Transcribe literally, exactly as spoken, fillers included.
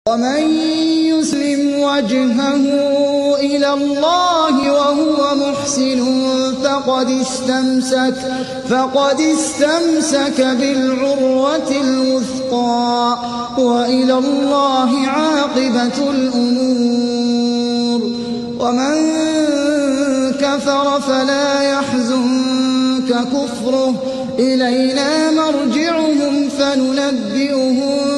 ومن يسلم وجهه إلى الله وهو محسن فقد استمسك فقد استمسك بالعروة الوثقى وإلى الله عاقبة الأمور. ومن كفر فلا يحزنك كفره إلينا مرجعهم فننبئهم